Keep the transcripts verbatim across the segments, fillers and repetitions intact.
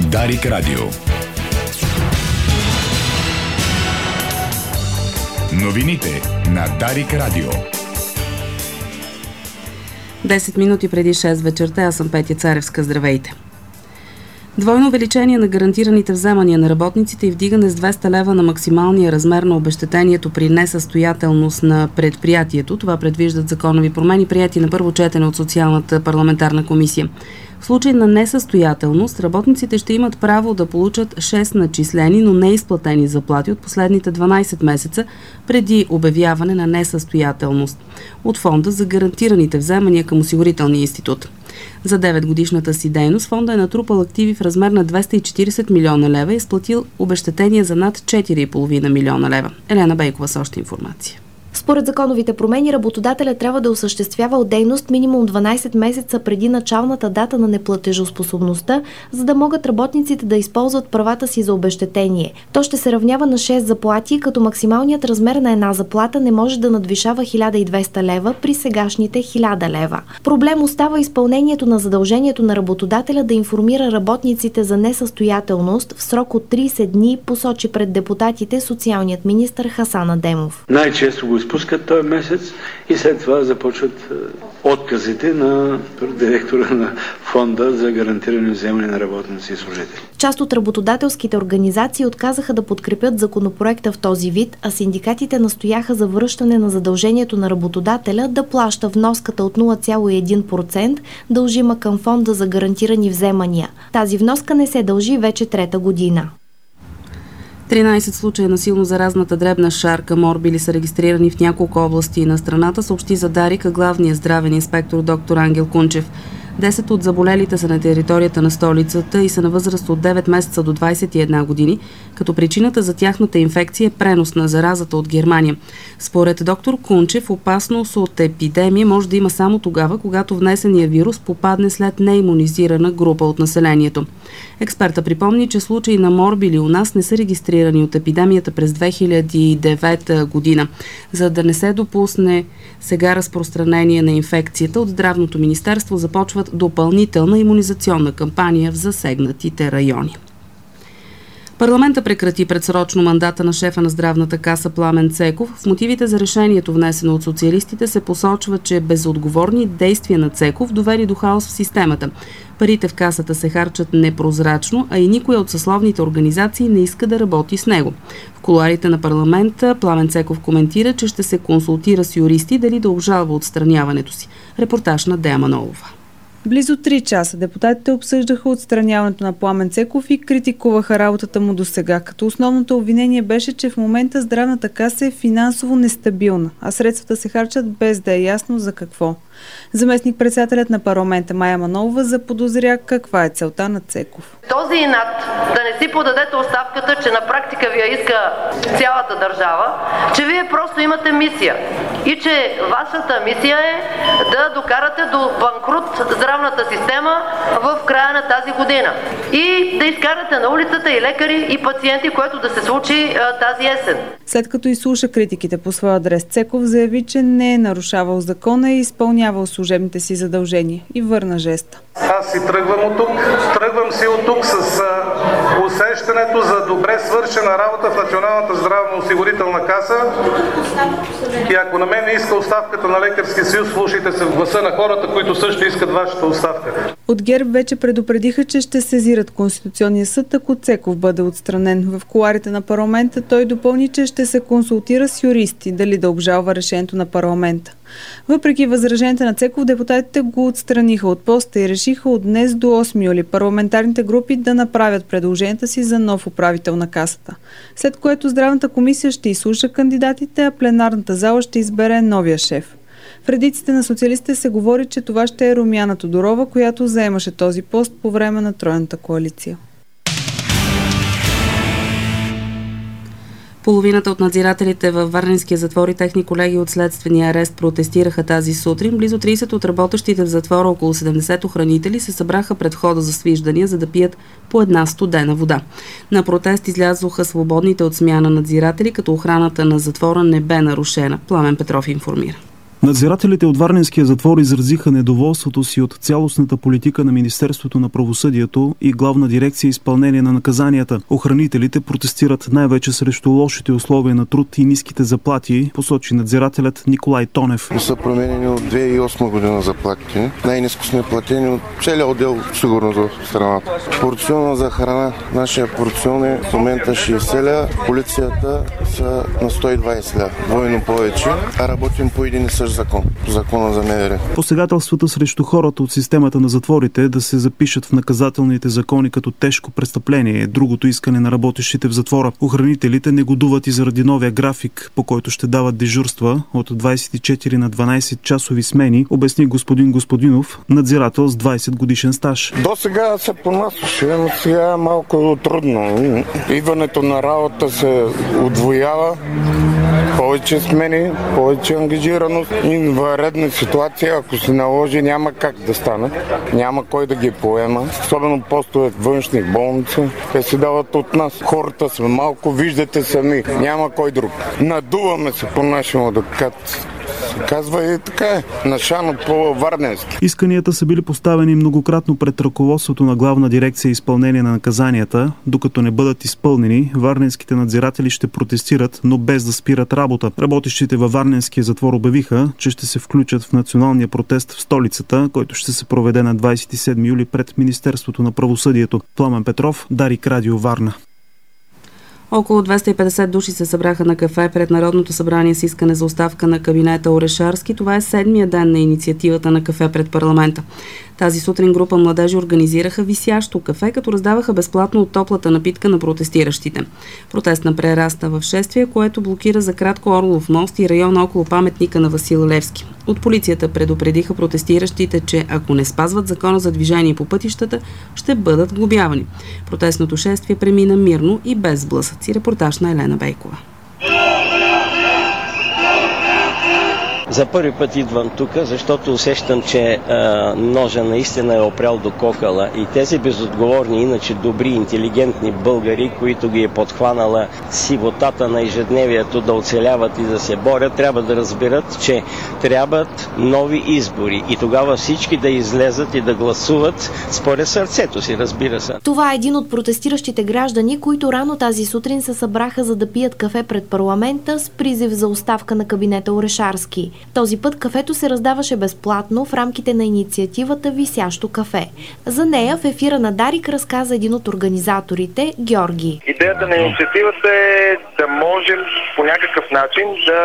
Дарик Радио. Новините на Дарик Радио. десет минути преди шест вечерта, аз съм Петя Царевска. Здравейте! Двойно увеличение на гарантираните вземания на работниците и вдигане с двеста лева на максималния размер на обезщетението при несъстоятелност на предприятието. Това предвиждат законови промени, прияти на първо четене от Социалната парламентарна комисия. В случай на несъстоятелност, работниците ще имат право да получат шест начислени, но не изплатени заплати от последните дванайсет месеца преди обявяване на несъстоятелност от Фонда за гарантираните вземания към Осигурителния институт. За деветгодишната си дейност фонда е натрупал активи в размер на двеста и четирийсет милиона лева и изплатил обезщетения за над четири и половина милиона лева. Елена Бейкова с още информация. Според законовите промени, работодателя трябва да осъществява дейност минимум дванайсет месеца преди началната дата на неплатежоспособността, за да могат работниците да използват правата си за обезщетение. То ще се равнява на шест заплати, като максималният размер на една заплата не може да надвишава хиляда и двеста лева при сегашните хиляда лева. Проблем остава изпълнението на задължението на работодателя да информира работниците за несъстоятелност в срок от трийсет дни, посочи пред депутатите социалният министър Хасан Адемов. Най-често го изпускат този месец и след това започват отказите на директора на Фонда за гарантирани вземания на работници и служители. Част от работодателските организации отказаха да подкрепят законопроекта в този вид, а синдикатите настояха за връщане на задължението на работодателя да плаща вноската от нула цяло и един процента, дължима към Фонда за гарантирани вземания. Тази вноска не се дължи вече трета година. тринайсет случая на силно заразната дребна шарка морбили са регистрирани в няколко области на страната, съобщи за Дарик главният здравен инспектор доктор Ангел Кунчев. десет от заболелите са на територията на столицата и са на възраст от девет месеца до двайсет и една години, като причината за тяхната инфекция е пренос на заразата от Германия. Според доктор Кунчев, опасност от епидемия може да има само тогава, когато внесения вирус попадне след неимунизирана група от населението. Експерта припомни, че случаи на морбили у нас не са регистрирани от епидемията през две хиляди и девета година. За да не се допусне сега разпространение на инфекцията, от Здравното министерство започват допълнителна имунизационна кампания в засегнатите райони. Парламента прекрати предсрочно мандата на шефа на здравната каса Пламен Цеков. В мотивите за решението, внесено от социалистите, се посочва, че безотговорни действия на Цеков довели до хаос в системата. Парите в касата се харчат непрозрачно, а и никоя от съсловните организации не иска да работи с него. В кулоарите на парламента Пламен Цеков коментира, че ще се консултира с юристи дали да обжалва отстраняването си. Репортаж на Дея Манолова. Близо три часа депутатите обсъждаха отстраняването на Пламен Цеков и критикуваха работата му досега, като основното обвинение беше, че в момента здравната каса е финансово нестабилна, а средствата се харчат без да е ясно за какво. Заместник-председателят на парламента Мая Манолова заподозря каква е целта на Цеков. Този инат да не си подадете оставката, че на практика ви я иска цялата държава, че вие просто имате мисия и че вашата мисия е да докарате до банкрут здравната система в края на тази година и да изкарате на улицата и лекари, и пациенти, което да се случи а, тази есен. След като изслуша критиките по своя адрес, Цеков заяви, че не е нарушавал закона и изпълнявал служебните си задължения и върна жеста. Аз си тръгвам от тук, тръгвам си от тук с а, усещането за добре свършена работа в Националната здравноосигурителна каса. И ако на мен не иска оставката на Лекарския съюз, слушайте се в гласа на хората, които също искат вашата оставка. От ГЕРБ вече предупредиха, че ще сезират Конституционния съд, ако Цеков бъде отстранен. В кулоарите на парламента той допълни, че ще се консултира с юристи дали да обжалва решението на парламента. Въпреки възраженията на Цеков, депутатите го отстраниха от поста и решиха от днес до осми юли парламентарните групи да направят предложенията си за нов управител на касата. След което Здравната комисия ще изслуша кандидатите, а пленарната зала ще избере новия шеф. В редиците на социалистите се говори, че това ще е Румяна Тодорова, която заемаше този пост по време на тройната коалиция. Половината от надзирателите във Варненския затвор и техни колеги от следствения арест протестираха тази сутрин. Близо трийсет от работещите в затвора, около седемдесет охранители, се събраха пред входа за свиждания, за да пият по една студена вода. На протест излязоха свободните от смяна надзиратели, като охраната на затвора не бе нарушена. Пламен Петров информира. Надзирателите от Варненския затвор изразиха недоволството си от цялостната политика на Министерството на правосъдието и Главна дирекция изпълнение на наказанията. Охранителите протестират най-вече срещу лошите условия на труд и ниските заплати, посочи надзирателят Николай Тонев. Са променени от две хиляди и осма година заплатите. Най-ниско сме платени от целия отдел сигурност в страната. Порциона за храна, нашия порцион е в момента шейсет лева, полицията са на сто и двайсет лева. Двойно повече, а работим по един и същ закон. Закона за МВР. Посегателствата срещу хората от системата на затворите да се запишат в наказателните закони като тежко престъпление е другото искане на работещите в затвора. Охранителите негодуват и заради новия график, по който ще дават дежурства от двайсет и четири на дванайсет часови смени, обясни господин Господинов, надзирател с двайсет годишен стаж. До сега се понасяше, но сега е малко трудно. Идването на работа се удвоява, повече смени, повече ангажираност. И в редна ситуация, ако се наложи, няма как да стане. Няма кой да ги поема. Особено постове външни болници. Те се дават от нас. Хората сме малко, виждате сами. Няма кой друг. Надуваме се по-нашему да кат. Казва и така е. Нашано по-варненски. Исканията са били поставени многократно пред ръководството на Главна дирекция изпълнение на наказанията. Докато не бъдат изпълнени, варненските надзиратели ще протестират, но без да спират работа. Работещите във Варненския затвор обявиха, че ще се включат в националния протест в столицата, който ще се проведе на двайсет и седми юли пред Министерството на правосъдието. Пламен Петров, Дарик Радио, Варна. Около двеста и петдесет души се събраха на кафе пред Народното събрание с искане за оставка на кабинета Орешарски. Това е седмия ден на инициативата на кафе пред парламента. Тази сутрин група младежи организираха висящо кафе, като раздаваха безплатно от топлата напитка на протестиращите. Протестна прераста в шествие, което блокира за кратко Орлов мост и района около паметника на Васил Левски. От полицията предупредиха протестиращите, че ако не спазват закона за движение по пътищата, ще бъдат глобявани. Протестното шествие премина мирно и без сблъсъци. Репортаж на Елена Бейкова. За първи път идвам тук, защото усещам, че а, ножа наистина е опрял до кокала и тези безотговорни, иначе добри, интелигентни българи, които ги е подхванала сивотата на ежедневието да оцеляват и да се борят, трябва да разберат, че трябват нови избори и тогава всички да излезат и да гласуват според сърцето си, разбира се. Това е един от протестиращите граждани, които рано тази сутрин се събраха за да пият кафе пред парламента с призив за оставка на кабинета Орешарски. Този път кафето се раздаваше безплатно в рамките на инициативата Висящо кафе. За нея в ефира на Дарик разказа един от организаторите, Георги. Идеята на инициативата е да можем по някакъв начин да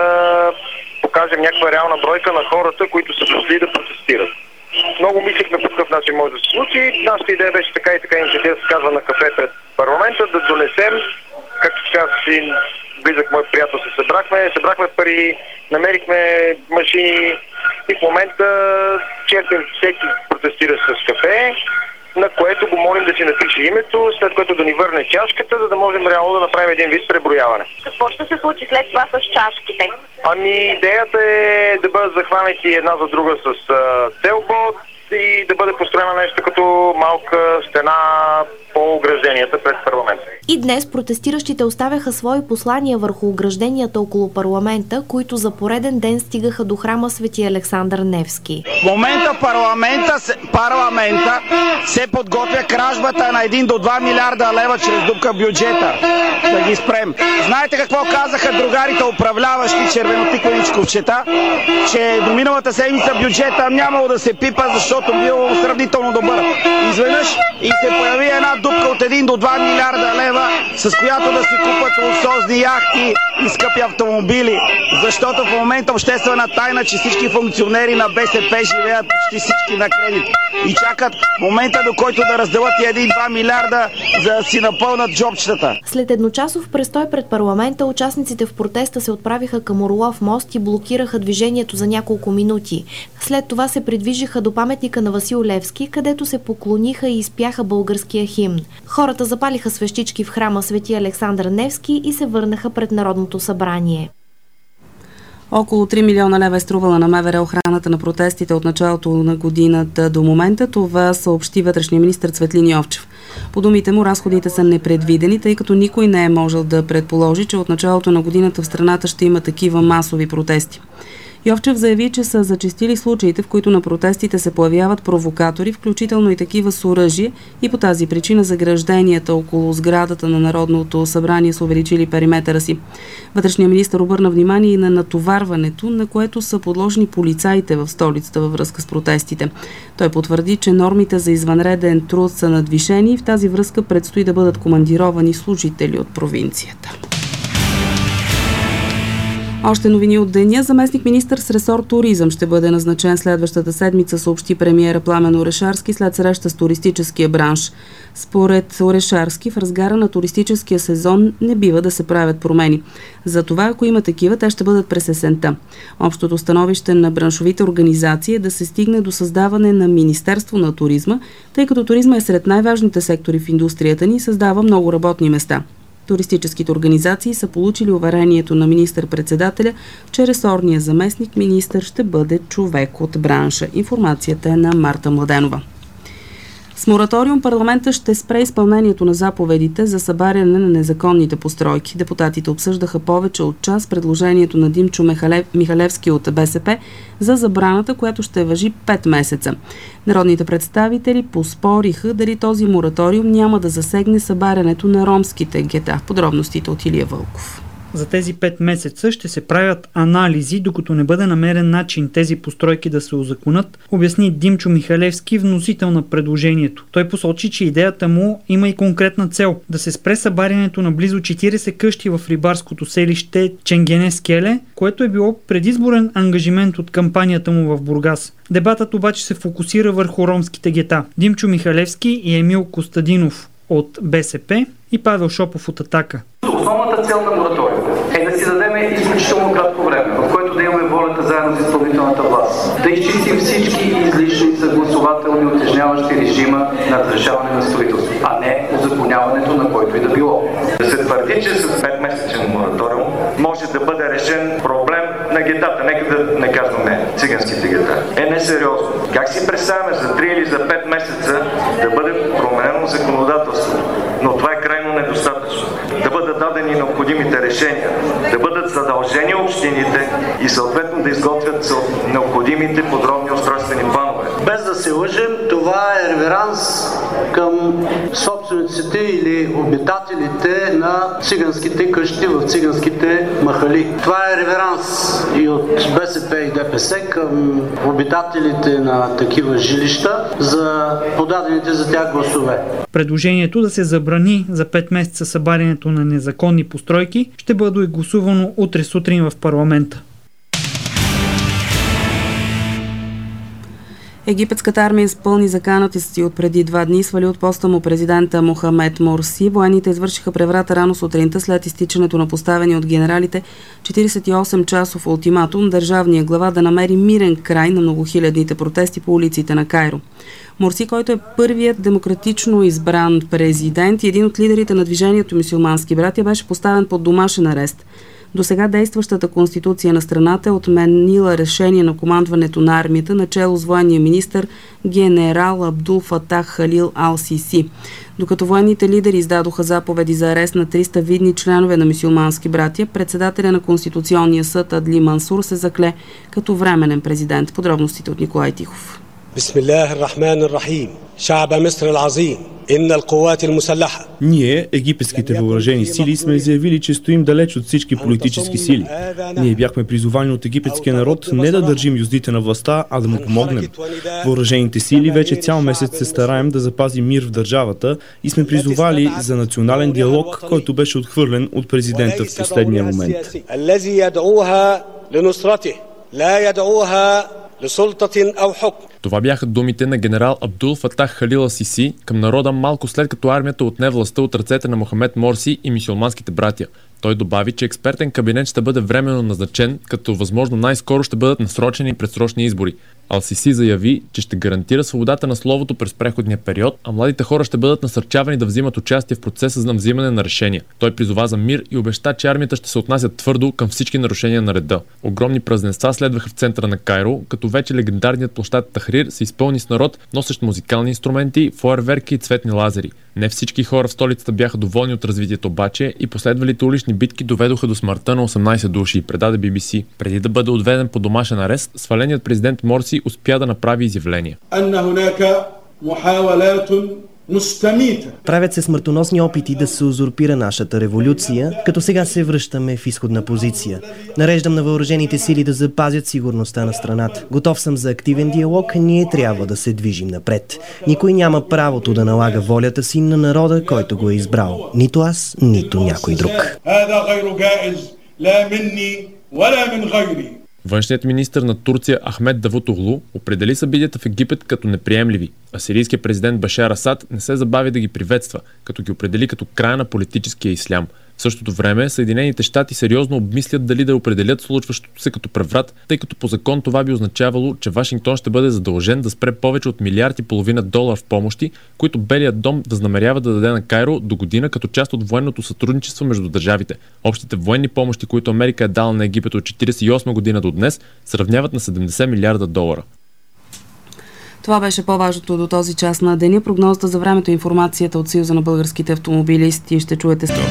покажем някаква реална бройка на хората, които са дошли да протестират. Много мислихме по какъв начин може да се случи. Нашата идея беше така и така инициатива се казва на кафе пред парламента, да донесем, както сега си близък мой приятел се събрахме, събрахме пари, намерихме машини и в момента черпим всеки протестира с кафе, на което го молим да си напише името, след което да ни върне чашката, за да можем реално да направим един вид преброяване. Какво ще се случи след това с чашките? Ами идеята е да бъдат захванати една за друга с телбот и да бъде построена нещо като малка стена по огражденията пред парламента. И днес протестиращите оставяха свои послания върху огражденията около парламента, които за пореден ден стигаха до храма Свети Александър Невски. В момента парламента, парламента се подготвя кражбата на един до два милиарда лева чрез дупка в бюджета. Да ги спрем. Знаете какво казаха другарите управляващи червенотиквеничковчета? Че до миналата седмица бюджета нямало да се пипа, защото бил сравнително добър. Изведнъж и се появи една дупка от един до два милиарда лева, с която да си купат луксозни яхти и скъпи автомобили. Защото в момента обществена тайна, че всички функционери на БСП живеят почти всички на кредит. И чакат момента, до който да разделят и един-два милиарда, за да си напълнат джобчетата. След едночасов престой пред парламента, участниците в протеста се отправиха към Орлов мост и блокираха движението за няколко минути. След това се придвижиха до паметника на Васил Левски, където се поклониха и изпяха българския химн. Хората запалиха свещички в храма Свети Александър Невски и се върнаха пред Народното събрание. Около три милиона лева е струвала на МВР охраната на протестите от началото на годината до момента. Това съобщи вътрешния министър Цветлин Йовчев. По думите му, разходите са непредвидени, тъй като никой не е можел да предположи, че от началото на годината в страната ще има такива масови протести. Йовчев заяви, че са зачестили случаите, в които на протестите се появяват провокатори, включително и такива с оръжие, и по тази причина загражденията около сградата на Народното събрание са увеличили периметъра си. Вътрешният министър обърна внимание и на натоварването, на което са подложени полицаите в столицата във връзка с протестите. Той потвърди, че нормите за извънреден труд са надвишени и в тази връзка предстои да бъдат командировани служители от провинцията. Още новини от деня. Заместник министър с ресор туризъм ще бъде назначен следващата седмица, съобщи премиера Пламен Орешарски след среща с туристическия бранш. Според Орешарски, в разгара на туристическия сезон не бива да се правят промени. Затова, ако има такива, те ще бъдат през есента. Общото становище на браншовите организации е да се стигне до създаване на Министерство на туризма, тъй като туризма е сред най-важните сектори в индустрията ни и създава много работни места. Туристическите организации са получили уверението на министър-председателя, че ресорният заместник министър ще бъде човек от бранша. Информацията е на Марта Младенова. С мораториум парламента ще спре изпълнението на заповедите за събаряне на незаконните постройки. Депутатите обсъждаха повече от час предложението на Димчо Михалевски от БСП за забраната, която ще важи пет месеца. Народните представители поспориха дали този мораториум няма да засегне събарянето на ромските гета. Подробностите от Илия Вълков. За тези пет месеца ще се правят анализи, докато не бъде намерен начин тези постройки да се узаконят, обясни Димчо Михалевски, вносител на предложението. Той посочи, че идеята му има и конкретна цел – да се спре събарянето на близо четирийсет къщи в рибарското селище Ченгене Скеле, което е било предизборен ангажимент от кампанията му в Бургас. Дебатът обаче се фокусира върху ромските гета. Димчо Михалевски и Емил Костадинов от БСП и Павел Шопов от Атака. Основната цел на мораториума е да си дадем изключително кратко време, в което да имаме волята заедно с изпълнителната власт, да изчистим всички излишни съгласователни утежняващи режима на разрешаване на строителство, а не узаконяването на който и да било. Да се твърди, че с петмесечен мораториум може да бъде решен проблем на гетата, нека да не казваме циганските гета, е несериозно. Как си представяме за три или за пет месеца да бъде променено законодателството? Но това е крайно недостатъчно. Да бъдат дадени необходимите решения, да бъдат задължени общините и съответно да изготвят необходимите подробни устройствени планове. Без да се лъжем, това е реверанс към собствениците или обитателите на циганските къщи в циганските махали. Това е реверанс и от БСП и ДПС към обитателите на такива жилища за подадените за тях гласове. Предложението да се забрани за пет месеца събарянето на незаконни постройки ще бъде гласувано утре сутрин в парламента. Египетската армия изпълни заканата си от преди два дни и свали от поста му президента Мохамед Морси. Военните извършиха преврата рано сутринта след изтичането на поставени от генералите четирийсет и осем часов ултиматум държавния глава да намери мирен край на многохилядните протести по улиците на Кайро. Морси, който е първият демократично избран президент и един от лидерите на движението Мюсюлмански братя, беше поставен под домашен арест. До сега действащата конституция на страната е отменила решение на командването на армията начело с военния министър генерал Абдул Фатах Халил Ал-Сиси. Докато военните лидери издадоха заповеди за арест на триста видни членове на Мюсюлмански братия, председателя на Конституционния съд Адли Мансур се закле като временен президент. Подробностите от Николай Тихов. Бисмиллахир рахманир рахим. Шаба Миср ал-Азим. Ние, египетските въоръжени сили, сме заявили, че стоим далеч от всички политически сили. Ние бяхме призовани от египетския народ не да държим юздите на властта, а да му помогнем. Въоръжените сили вече цял месец се стараем да запазим мир в държавата и сме призовали за национален диалог, който беше отхвърлен от президента в последния момент. Това бяха думите на генерал Абдул Фатах Халил Ал-Сиси към народа малко след като армията отне властта от ръцете на Мохамед Морси и мюсюлманските братия. Той добави, че експертен кабинет ще бъде временно назначен, като възможно най-скоро ще бъдат насрочени предсрочни избори. Ал-Сиси заяви, че ще гарантира свободата на словото през преходния период, а младите хора ще бъдат насърчавани да взимат участие в процеса за взимане на решения. Той призова за мир и обеща, че армията ще се отнася твърдо към всички нарушения на реда. Огромни празненства следваха в центъра на Кайро, като вече легендарният площад Тахрир се изпълни с народ, носещ музикални инструменти, фойерверки и цветни лазери. Не всички хора в столицата бяха доволни от развитието обаче и последвалите улични битки доведоха до смъртта на осемнайсет души, предаде Би Би Си. Преди да бъде отведен по домашен арест, сваленият президент Морси успя да направи изявление. Правят се смъртоносни опити да се узурпира нашата революция, като сега се връщаме в изходна позиция. Нареждам на въоръжените сили да запазят сигурността на страната. Готов съм за активен диалог, ние трябва да се движим напред. Никой няма правото да налага волята си на народа, който го е избрал. Нито аз, нито някой друг. Външният министър на Турция Ахмед Давутоглу определи събитията в Египет като неприемливи, а сирийският президент Башар Асад не се забави да ги приветства, като ги определи като края на политическия ислям. В същото време Съединените щати сериозно обмислят дали да определят случващото се като преврат, тъй като по закон това би означавало, че Вашингтон ще бъде задължен да спре повече от милиард и половина долар в помощи, които Белият дом възнамерява да даде на Кайро до година като част от военното сътрудничество между държавите. Общите военни помощи, които Америка е дала на Египет от четирийсет и осма година до днес, се равняват на седемдесет милиарда долара. Това беше по-важното до този час на деня. Прогнозата за времето и информацията от Съюза на българските автомобилисти ще чуете с.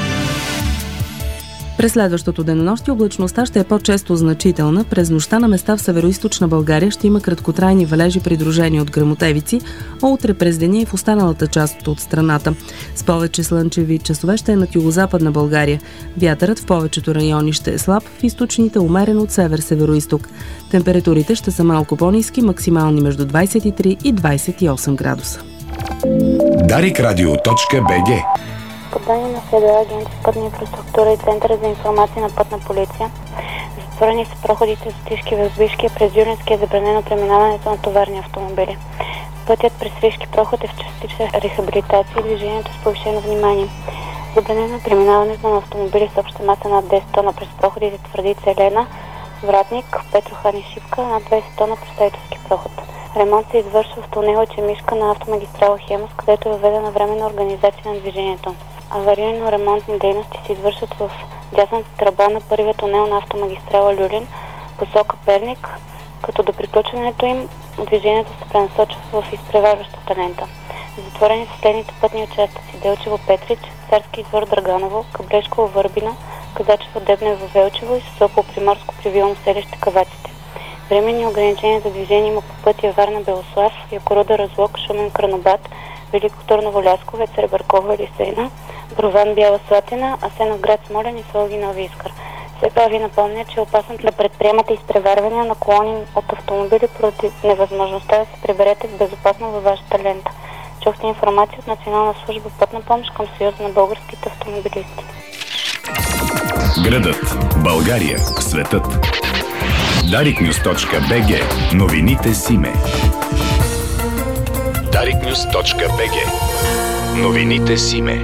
През следващото денонощие облачността ще е по-често значителна. През нощта на места в североизточна България ще има краткотрайни валежи, придружени от гръмотевици, а утре през деня и в останалата част от страната. С повече слънчеви часове ще е над югозападна България. Вятърът в повечето райони ще е слаб, в източните умерен от север-североизток. Температурите ще са малко по-ниски, максимални между двайсет и три и двайсет и осем градуса. дарик радио точка би джи. По данни на СДА, Агенция пътна инфраструктура и Центъра за информация на пътна полиция, затворени са проходите за Тишки в Избишки, през Юрински е забранено преминаването на товарни автомобили. Пътят през Ришки проход е в частична рехабилитация и движението с повишено внимание. Забранено е преминаването на автомобили с обща маса над десет тона през проходите Твърдица Елена, Вратник, Петрохан и Шипка, над двайсет тона през Сайтовски проход. Ремонт се извършва в тунела Чемишка на автомагистрала Хемус, където е въведена временна организация на движението. Аварийно-ремонтни дейности се извършват в дясната тръба на първия тунел на автомагистрала Люлин, посока Перник, като до приключването им движението се пренасочва в изпреварващата лента. Затворени са следните пътни участъци: Делчево Петрич, Царски извор Драганово, Каблешково Върбино, Казачево Дебнево Велчево и Сосопол Приморско привилно селище Каваците. Временни ограничения за движение има по пътя Варна Белослав, Якоруда Разлог, Шумен Кранобат, Велико Търново Лясковец, Ребъркова Елисейна, Брован Бяла Слатина, Асеновград Смолен и Слоги Нови Искър. Сега ви напомня, че е опасно да предприемате изпреварвания на колони от автомобили поради невъзможността да се приберете безопасно във вашата лента. Чухте информация от Национална служба пътна помощ към Съюза на българските автомобилисти. Градът, България, светът. дарик нюз точка би джи. Новините Симе. дарик нюз точка би джи. Новините Симе.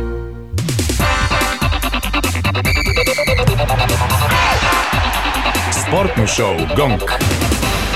Спортно шоу Гонг.